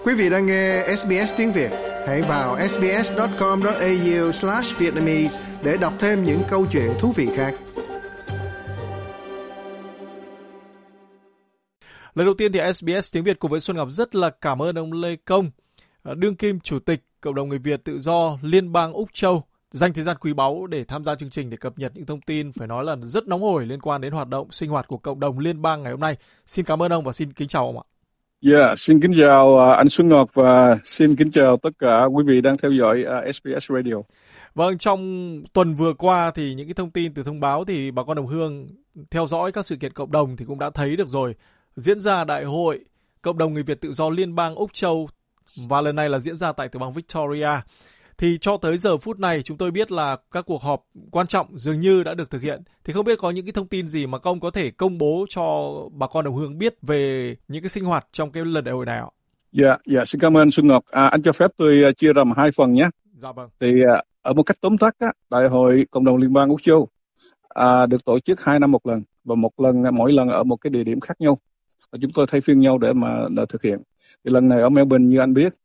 Quý vị đang nghe SBS tiếng Việt. Hãy vào sbs.com.au/vietnamese để đọc thêm những câu chuyện thú vị khác. Lần đầu tiên thì SBS tiếng Việt cùng với Xuân Ngọc rất là cảm ơn ông Lê Công, đương kim chủ tịch Cộng đồng người Việt tự do Liên bang Úc Châu, dành thời gian quý báu để tham gia chương trình để cập nhật những thông tin phải nói là rất nóng hổi liên quan đến hoạt động sinh hoạt của cộng đồng liên bang ngày hôm nay. Xin cảm ơn ông và xin kính chào ông ạ. Xin kính chào anh Xuân Ngọc và xin kính chào tất cả quý vị đang theo dõi SBS Radio. Vâng, trong tuần vừa qua thì những cái thông tin từ thông báo thì bà con đồng hương theo dõi các sự kiện cộng đồng thì cũng đã thấy được rồi. Diễn ra đại hội Cộng đồng người Việt tự do Liên bang Úc Châu và lần này là diễn ra tại tiểu bang Victoria. Thì cho tới giờ phút này chúng tôi biết là các cuộc họp quan trọng dường như đã được thực hiện. Thì không biết có những cái thông tin gì mà ông có thể công bố cho bà con đồng hương biết về những cái sinh hoạt trong cái lần đại hội này ạ? Xin cảm ơn Xuân Ngọc. Anh cho phép tôi chia ra 2 phần nhé. Dạ vâng. Thì ở một cách tóm tắt, đại hội Cộng đồng Liên bang Úc Châu được tổ chức 2 năm một lần và mỗi lần ở một cái địa điểm khác nhau. Và chúng tôi thay phiên nhau để mà thực hiện. Thì lần này ở Melbourne như anh biết,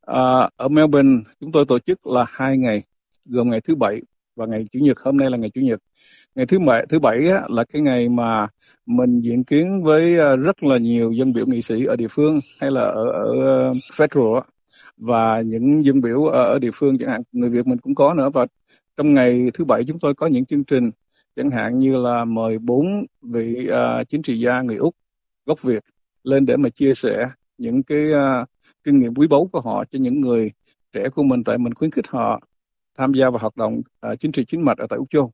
ở Melbourne chúng tôi tổ chức là 2 ngày, gồm ngày thứ Bảy và ngày Chủ nhật. Hôm nay là ngày Chủ nhật. Ngày thứ bảy là cái ngày mà mình diện kiến với rất là nhiều dân biểu nghị sĩ ở địa phương hay là ở federal và những dân biểu ở địa phương, chẳng hạn người Việt mình cũng có nữa. Và trong ngày thứ Bảy chúng tôi có những chương trình chẳng hạn như là mời 4 vị chính trị gia người Úc gốc Việt lên để mà chia sẻ những cái kinh nghiệm quý báu của họ cho những người trẻ của mình, tại mình khuyến khích họ tham gia vào hoạt động chính trị chính mạch ở tại Úc Châu.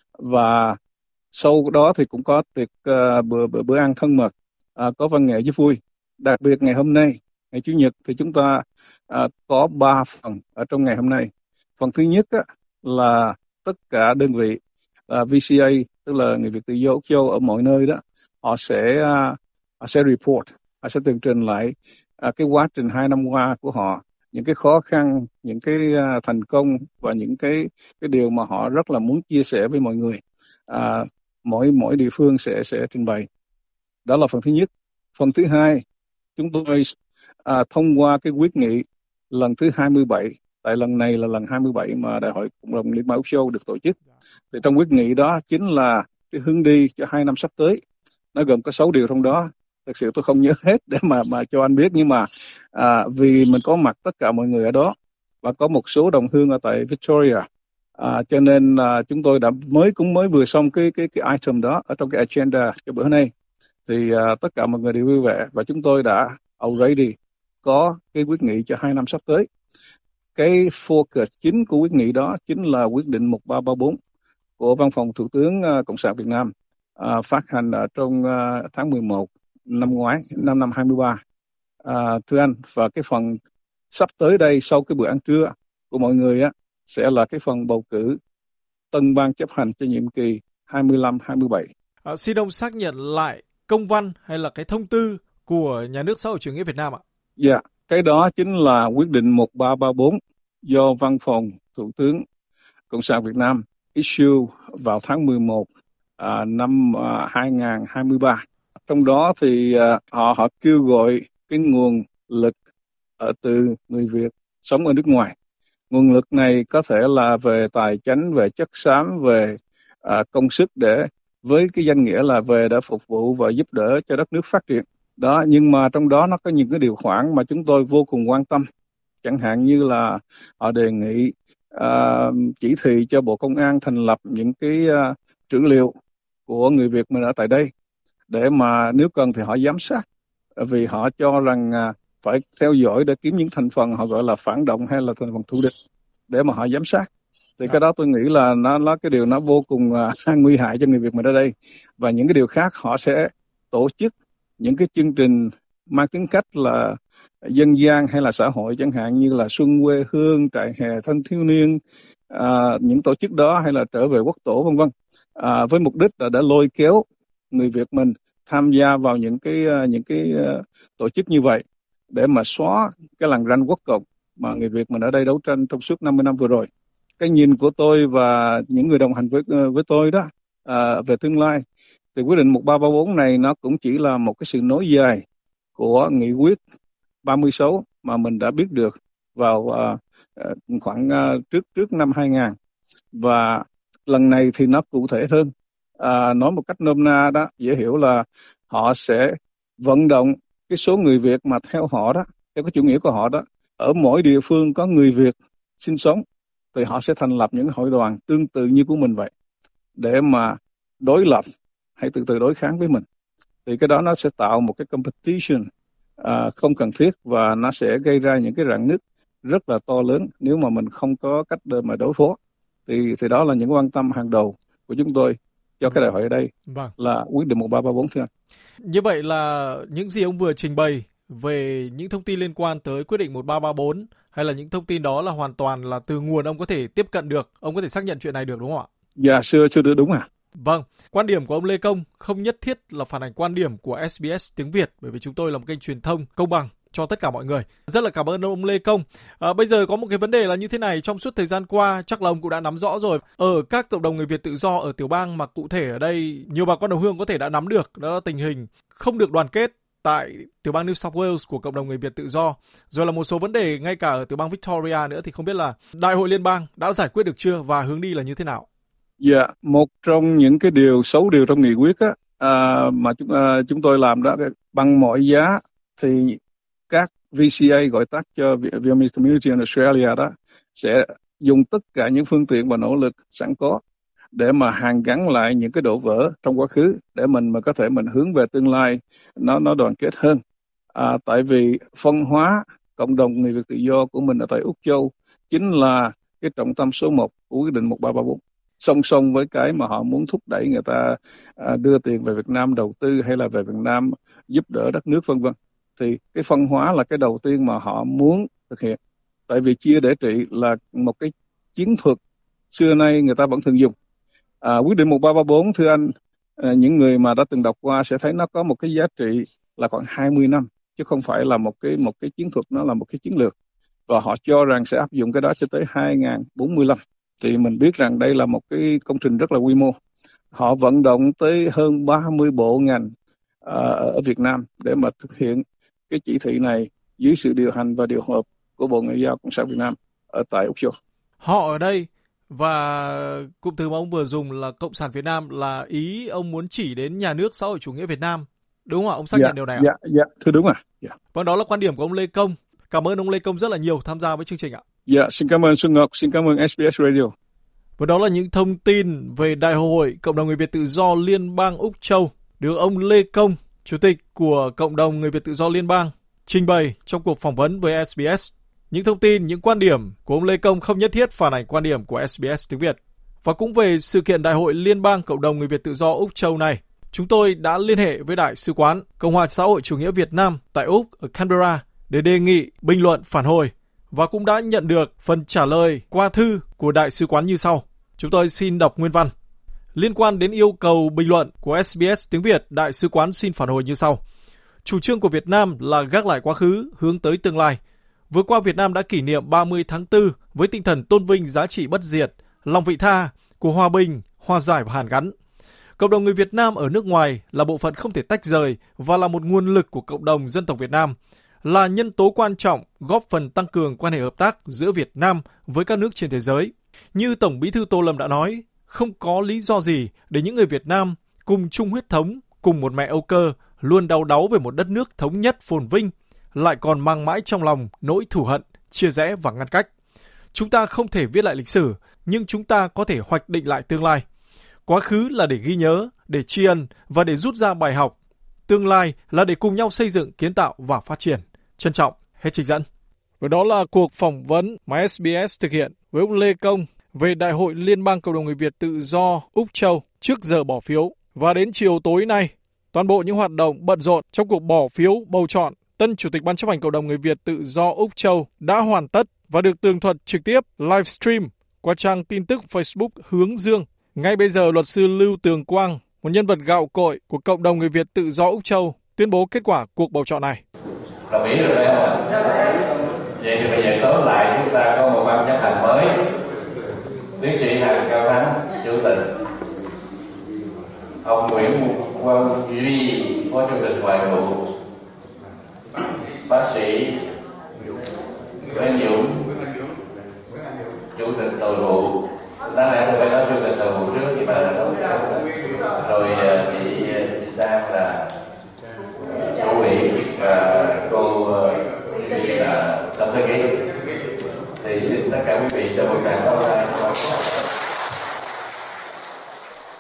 Và sau đó thì cũng có tiệc bữa ăn thân mật, có văn nghệ rất vui. Đặc biệt ngày hôm nay, ngày Chủ nhật thì chúng ta có 3 phần ở trong ngày hôm nay. Phần thứ nhất là tất cả đơn vị VCA, tức là người Việt tự do Úc Châu ở mọi nơi đó, họ sẽ report, họ sẽ tường trình lại cái quá trình 2 năm qua của họ, những cái khó khăn, những cái thành công và những cái điều mà họ rất là muốn chia sẻ với mọi người. Mỗi địa phương sẽ trình bày. Đó là phần thứ nhất. Phần thứ hai, chúng tôi thông qua cái quyết nghị lần thứ 27, tại lần này là lần 27 mà Đại hội Cộng đồng Liên bang Úc Châu được tổ chức. Thì trong quyết nghị đó chính là cái hướng đi cho 2 năm sắp tới. Nó gồm có 6 điều trong đó. Thực sự tôi không nhớ hết để mà cho anh biết, nhưng mà vì mình có mặt tất cả mọi người ở đó và có một số đồng hương ở tại Victoria, cho nên chúng tôi đã mới vừa xong cái item đó ở trong cái agenda cho bữa nay. Thì tất cả mọi người đều vui vẻ và chúng tôi đã already có cái quyết nghị cho 2 năm sắp tới. Cái focus chính của quyết nghị đó chính là quyết định 1334 của Văn phòng Thủ tướng Cộng sản Việt Nam, phát hành ở trong tháng 11 năm ngoái, năm 23. Thưa anh, và cái phần sắp tới đây sau cái bữa ăn trưa của mọi người sẽ là cái phần bầu cử tân ban chấp hành cho nhiệm kỳ 25-27. Xin ông xác nhận lại công văn hay là cái thông tư của Nhà nước Xã hội chủ nghĩa Việt Nam ạ? Dạ, cái đó chính là quyết định 1334 do Văn phòng Thủ tướng Cộng sản Việt Nam issue vào tháng 11 năm 2023. Trong đó thì họ kêu gọi cái nguồn lực từ người Việt sống ở nước ngoài. Nguồn lực này có thể là về tài chánh, về chất xám, về công sức để với cái danh nghĩa là về để phục vụ và giúp đỡ cho đất nước phát triển. Đó, nhưng mà trong đó nó có những cái điều khoản mà chúng tôi vô cùng quan tâm. Chẳng hạn như là họ đề nghị chỉ thị cho Bộ Công an thành lập những cái trưởng liệu của người Việt mình ở tại đây để mà nếu cần thì họ giám sát, vì họ cho rằng phải theo dõi để kiếm những thành phần họ gọi là phản động hay là thành phần thù địch để mà họ giám sát. Thì cái đó tôi nghĩ là nó cái điều nó vô cùng nguy hại cho người Việt mình ở đây. Và những cái điều khác họ sẽ tổ chức những cái chương trình mang tính cách là dân gian hay là xã hội, chẳng hạn như là Xuân quê hương, trại hè thanh thiếu niên, những tổ chức đó hay là trở về quốc tổ vân vân, với mục đích là để lôi kéo người Việt mình tham gia vào những cái tổ chức như vậy để mà xóa cái lằn ranh quốc cộng mà người Việt mình ở đây đấu tranh trong suốt 50 năm vừa rồi. Cái nhìn của tôi và những người đồng hành với tôi đó về tương lai thì quyết định 1334 này nó cũng chỉ là một cái sự nối dài của nghị quyết 36 mà mình đã biết được vào khoảng trước năm 2000. Và lần này thì nó cụ thể hơn. Nói một cách nôm na đó, dễ hiểu là họ sẽ vận động cái số người Việt mà theo họ đó, theo cái chủ nghĩa của họ đó, ở mỗi địa phương có người Việt sinh sống thì họ sẽ thành lập những hội đoàn tương tự như của mình vậy, để mà đối lập hay từ từ đối kháng với mình. Thì cái đó nó sẽ tạo một cái competition không cần thiết, và nó sẽ gây ra những cái rạn nứt rất là to lớn nếu mà mình không có cách để mà đối phó. Thì đó là những quan tâm hàng đầu của chúng tôi cho cái đại hội ở đây. Vâng. Là quyết định 1334 thưa anh. Như vậy là những gì ông vừa trình bày về những thông tin liên quan tới quyết định 1334, hay là những thông tin đó là hoàn toàn là từ nguồn ông có thể tiếp cận được, ông có thể xác nhận chuyện này được đúng không ạ? Dạ, chưa được đúng à? Vâng, quan điểm của ông Lê Công không nhất thiết là phản ánh quan điểm của SBS tiếng Việt, bởi vì chúng tôi là một kênh truyền thông công bằng cho tất cả mọi người. Rất là cảm ơn ông Lê Công. Bây giờ có một cái vấn đề là như thế này, trong suốt thời gian qua chắc là ông cũng đã nắm rõ rồi. Ở các cộng đồng người Việt tự do ở tiểu bang, mà cụ thể ở đây nhiều bà con đồng hương có thể đã nắm được, đó là tình hình không được đoàn kết tại tiểu bang New South Wales của cộng đồng người Việt tự do. Rồi là một số vấn đề ngay cả ở tiểu bang Victoria nữa, thì không biết là Đại hội Liên bang đã giải quyết được chưa và hướng đi là như thế nào? Dạ, một trong những cái sáu điều trong nghị quyết á, mà chúng tôi làm đó, bằng mọi giá thì các VCA, gọi tắt cho Vietnamese Community in Australia đó, sẽ dùng tất cả những phương tiện và nỗ lực sẵn có để mà hàn gắn lại những cái đổ vỡ trong quá khứ, để mình có thể hướng về tương lai nó đoàn kết hơn. Tại vì phân hóa cộng đồng người Việt tự do của mình ở tại Úc Châu chính là cái trọng tâm số 1 của quyết định 1334. Song song với cái mà họ muốn thúc đẩy người ta đưa tiền về Việt Nam đầu tư, hay là về Việt Nam giúp đỡ đất nước vân vân, thì cái phân hóa là cái đầu tiên mà họ muốn thực hiện. Tại vì chia để trị là một cái chiến thuật xưa nay người ta vẫn thường dùng. Quyết định 1334 thưa anh, những người mà đã từng đọc qua sẽ thấy nó có một cái giá trị là khoảng 20 năm, chứ không phải là một cái chiến thuật, nó là một cái chiến lược. Và họ cho rằng sẽ áp dụng cái đó cho tới 2045. Thì mình biết rằng đây là một cái công trình rất là quy mô. Họ vận động tới hơn 30 bộ ngành ở Việt Nam để mà thực hiện cái chỉ thị này dưới sự điều hành và điều hợp của Bộ Ngoại giao Cộng sản Việt Nam ở tại Úc Châu. Họ ở đây, và cụm từ mà ông vừa dùng là Cộng sản Việt Nam, là ý ông muốn chỉ đến nhà nước xã hội chủ nghĩa Việt Nam, đúng không ạ? Ông xác nhận điều này ạ? Dạ, thưa đúng ạ. Vâng, đó là quan điểm của ông Lê Công. Cảm ơn ông Lê Công rất là nhiều tham gia với chương trình ạ. Dạ, xin cảm ơn Xuân Ngọc, xin cảm ơn SBS Radio. Và đó là những thông tin về Đại hội Cộng đồng người Việt tự do Liên bang Úc Châu được ông Lê Công, Chủ tịch của Cộng đồng người Việt tự do Liên bang, trình bày trong cuộc phỏng vấn với SBS. Những thông tin, những quan điểm của ông Lê Công không nhất thiết phản ánh quan điểm của SBS tiếng Việt. Và cũng về sự kiện Đại hội Liên bang Cộng đồng người Việt tự do Úc Châu này, chúng tôi đã liên hệ với Đại sứ quán Cộng hòa xã hội chủ nghĩa Việt Nam tại Úc ở Canberra để đề nghị bình luận phản hồi, và cũng đã nhận được phần trả lời qua thư của Đại sứ quán như sau. Chúng tôi xin đọc nguyên văn. Liên quan đến yêu cầu bình luận của SBS tiếng Việt, Đại sứ quán xin phản hồi như sau. Chủ trương của Việt Nam là gác lại quá khứ, hướng tới tương lai. Vừa qua Việt Nam đã kỷ niệm 30 tháng 4 với tinh thần tôn vinh giá trị bất diệt, lòng vị tha của hòa bình, hòa giải và hàn gắn. Cộng đồng người Việt Nam ở nước ngoài là bộ phận không thể tách rời và là một nguồn lực của cộng đồng dân tộc Việt Nam, là nhân tố quan trọng góp phần tăng cường quan hệ hợp tác giữa Việt Nam với các nước trên thế giới. Như Tổng Bí thư Tô Lâm đã nói, không có lý do gì để những người Việt Nam cùng chung huyết thống, cùng một mẹ Âu Cơ, luôn đau đáu về một đất nước thống nhất phồn vinh, lại còn mang mãi trong lòng nỗi thù hận, chia rẽ và ngăn cách. Chúng ta không thể viết lại lịch sử, nhưng chúng ta có thể hoạch định lại tương lai. Quá khứ là để ghi nhớ, để tri ân và để rút ra bài học. Tương lai là để cùng nhau xây dựng, kiến tạo và phát triển. Trân trọng, hết trích dẫn. Và đó là cuộc phỏng vấn mà SBS thực hiện với ông Lê Công về Đại hội Liên bang Cộng đồng người Việt tự do Úc Châu trước giờ bỏ phiếu. Và đến chiều tối nay, toàn bộ những hoạt động bận rộn trong cuộc bỏ phiếu bầu chọn tân Chủ tịch Ban chấp hành Cộng đồng người Việt tự do Úc Châu đã hoàn tất và được tường thuật trực tiếp livestream qua trang tin tức Facebook Hướng Dương. Ngay bây giờ, luật sư Lưu Tường Quang, một nhân vật gạo cội của Cộng đồng người Việt tự do Úc Châu, tuyên bố kết quả cuộc bầu chọn này. Đồng ý rồi đấy không ạ? Vậy thì bây giờ tóm lại chúng ta có một ban chấp hành mới. Tiến sĩ Hàn Cao Thắng, Chủ tịch. Ông Nguyễn Quang Duy, Phó Chủ tịch Ngoại vụ. Bác sĩ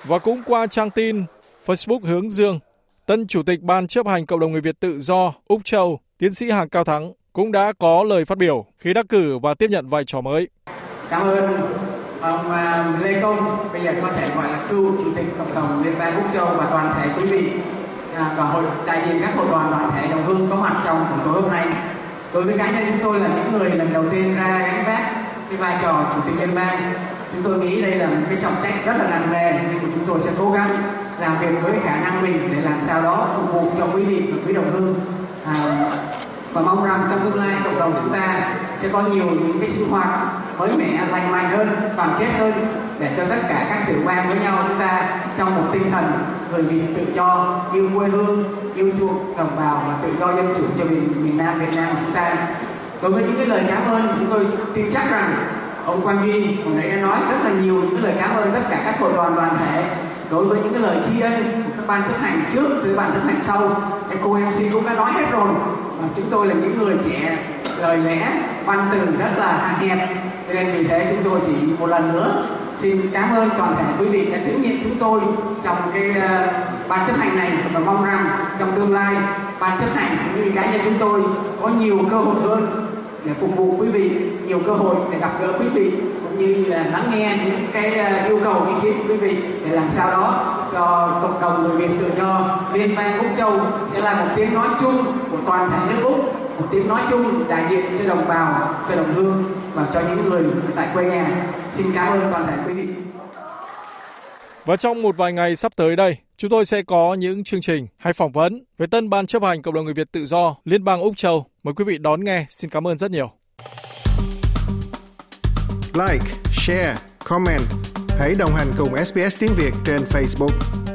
Và cũng qua trang tin Facebook Hướng Dương, tân Chủ tịch Ban chấp hành Cộng đồng Người Việt Tự do Úc Châu, tiến sĩ Hàng Cao Thắng cũng đã có lời phát biểu khi đắc cử và tiếp nhận vai trò mới. Cảm ơn ông Lê Công, bây giờ có thể gọi là cựu Chủ tịch Cộng đồng Liên bang Úc Châu và toàn thể quý vị và đại diện các hội đoàn thể đồng hương có mặt trong buổi tối hôm nay. Đối với cá nhân chúng tôi là những người lần đầu tiên ra gánh vác cái vai trò Chủ tịch Liên bang, chúng tôi nghĩ đây là một cái trọng trách rất là nặng nề, nhưng mà chúng tôi sẽ cố gắng làm việc với khả năng mình để làm sao đó phục vụ cho quý vị và quý đồng hương, và mong rằng trong tương lai cộng đồng chúng ta sẽ có nhiều những cái sinh hoạt mới mẻ, lành mạnh hơn, đoàn kết hơn, để cho tất cả các tiểu bang với nhau chúng ta trong một tinh thần người Việt tự do, yêu quê hương, yêu chuộng đồng bào và tự do dân chủ cho miền Nam Việt Nam của chúng ta. Đối với những cái lời cảm ơn, chúng tôi tin chắc rằng ông Quang Duy hồi nãy đã nói rất là nhiều những cái lời cảm ơn tất cả các hội đoàn thể đối với những cái lời tri ân của các ban chấp hành trước tới ban chấp hành sau. Cái cô MC cũng đã nói hết rồi. Và chúng tôi là những người trẻ, lời lẽ văn từ rất là hạn hẹp, cho nên vì thế chúng tôi chỉ một lần nữa xin cảm ơn toàn thể quý vị đã tín nhiệm chúng tôi trong cái ban chấp hành này, và mong rằng trong tương lai ban chấp hành cũng như cá nhân chúng tôi có nhiều cơ hội hơn để phục vụ quý vị, nhiều cơ hội để gặp gỡ quý vị cũng như là lắng nghe những cái yêu cầu ý kiến của quý vị, để làm sao đó cho cộng đồng người Việt tự do Liên bang Úc Châu sẽ là một tiếng nói chung của toàn thể nước Úc, một tiếng nói chung đại diện cho đồng bào, cho đồng hương và cho những người tại quê nhà. Xin cảm ơn toàn thể quý vị. Và trong một vài ngày sắp tới đây, chúng tôi sẽ có những chương trình hay phỏng vấn với tân Ban chấp hành Cộng đồng Người Việt Tự do Liên bang Úc Châu. Mời quý vị đón nghe. Xin cảm ơn rất nhiều. Like, share, comment. Hãy đồng hành cùng SBS tiếng Việt trên Facebook.